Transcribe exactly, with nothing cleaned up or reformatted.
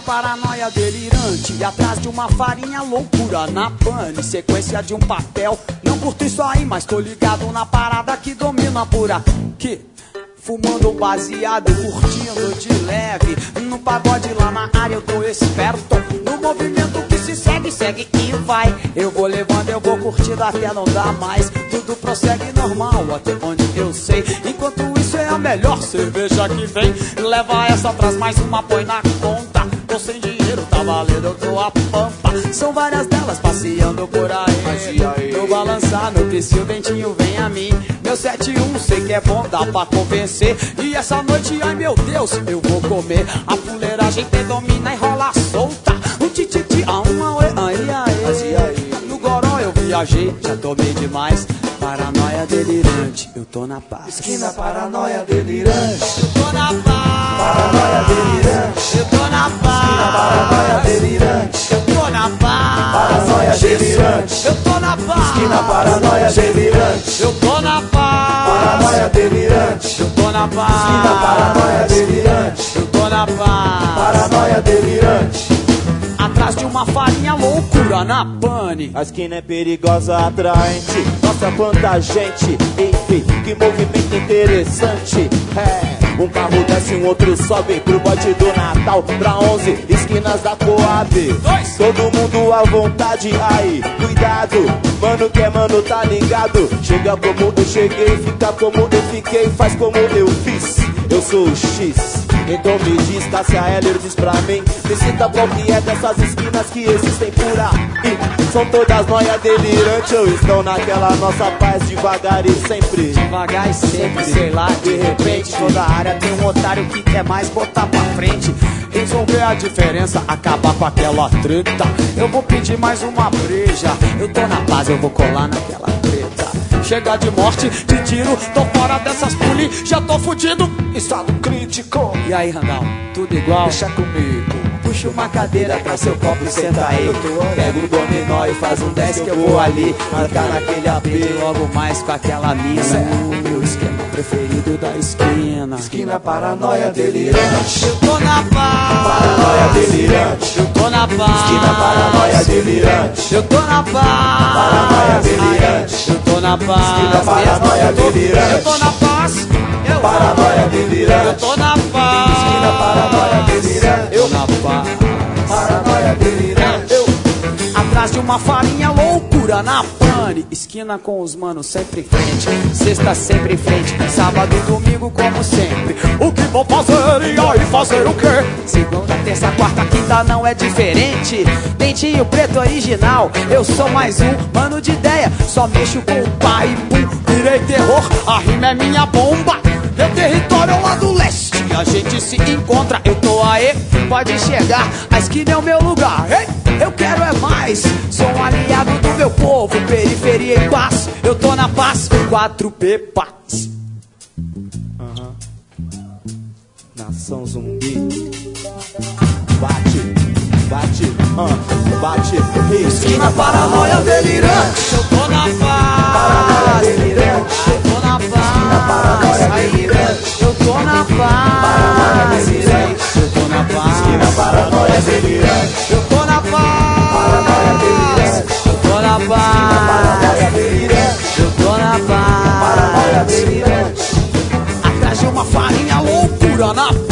paranoia delirante, atrás de uma farinha loucura na pane, sequência de um papel. Não curto isso aí, mas tô ligado na parada que domina por aqui. Fumando um baseado, curtindo de leve. No pagode lá na área eu tô esperto. No movimento que se segue, segue e vai. Eu vou levando, eu vou curtindo até não dar mais. Tudo prossegue normal, até onde eu sei. Enquanto isso é a melhor cerveja que vem. Leva essa, traz mais uma, põe na conta. Tô sem dinheiro, tá valendo, eu tô a pampa. São várias delas passeando por aí. No balançar, no piscio, o ventinho vem a mim. Meu sete um, sei que é bom, dá pra convencer. E essa noite, ai meu Deus, eu vou comer. A fuleiragem predomina e rola solta. Um tititi, ah, um auê, ai, ai. No goró eu viajei, já tomei demais. Paranoia delirante, eu tô na paz. Esquina paranoia delirante, eu tô na paz. Paranoia delirante, eu tô na paz. Esquina paranoia delirante, eu tô na paz. Paranoia delirante, eu tô na paz. Esquina paranoia delirante, eu tô na paz. Paranoia delirante, eu tô na paz. Esquina paranoia delirante, eu tô na paz. Paranoia delirante. Atrás de uma farinha loucura na pane. A esquina é perigosa, atraente. Nossa, quanta gente, enfim, que movimento interessante. É, um carro desce, um outro sobe pro bote do Natal. Pra onze esquinas da Coab. Dois. Todo mundo à vontade, aí, cuidado. Mano que é mano, tá ligado. Chega como eu cheguei, fica como eu fiquei, faz como eu fiz. Eu sou o X. Então me diz, Cássia Heller diz pra mim, me cita qual que é dessas esquinas que existem por aí. São todas noias delirantes ou estão naquela nossa paz devagar e sempre? Devagar e sempre, sei lá, de repente toda área tem um otário que quer mais botar pra frente. Resolver a diferença, acabar com aquela treta. Eu vou pedir mais uma breja. Eu tô na paz, eu vou colar naquela treta. Chega de morte, de tiro, tô fora dessas puli, já tô fudido, estado crítico. E aí, Randall, tudo igual? Deixa comigo. Puxa uma cadeira pra seu copo e senta aí. Pega um dominó e faz um dez que eu vou ali. Marcar naquele A P, logo mais com aquela mina. O meu esquema preferido da esquina. Esquina paranoia delirante, eu tô na paz. Paranoia delirante, eu tô na paz. Esquina paranoia delirante, eu tô na paz. Paranoia delirante, eu tô na paz. Esquina paranoia delirante, eu tô na paz. Eu Paranoia delirante, eu tô na paz. Esquina paranoia delirante, eu na paz. Paranoia delirante, eu atrás de uma farinha loucura na pane. Esquina com os manos sempre em frente. Sexta sempre em frente. Sábado e domingo como sempre. O que vou fazer e aí fazer o quê? Segunda, terça, quarta, quinta não é diferente. Dentinho preto original. Eu sou mais um mano de ideia. Só mexo com o pai e pum. Virei terror, a rima é minha bomba. Meu território é lá do leste. A gente se encontra, eu tô aí, pode chegar. A esquina é o meu lugar, ei, eu quero é mais. Sou um aliado do meu povo, periferia em paz. Eu tô na paz, quatro P paz. Uhum. Nação zumbi. Bate, bate, uh, bate. Esquina paranoia delirante, eu tô na paz. Paranoia delirante, eu tô na paz. Paranoia delirante, eu tô na paz. Paranoia delirante, eu tô na paz. Esquina paranoia delirante, eu tô na paz. Paranoia delirante, eu tô na paz. Paranoia delirante, eu tô na paz. Paranoia delirante. Atrás de uma farinha loucura na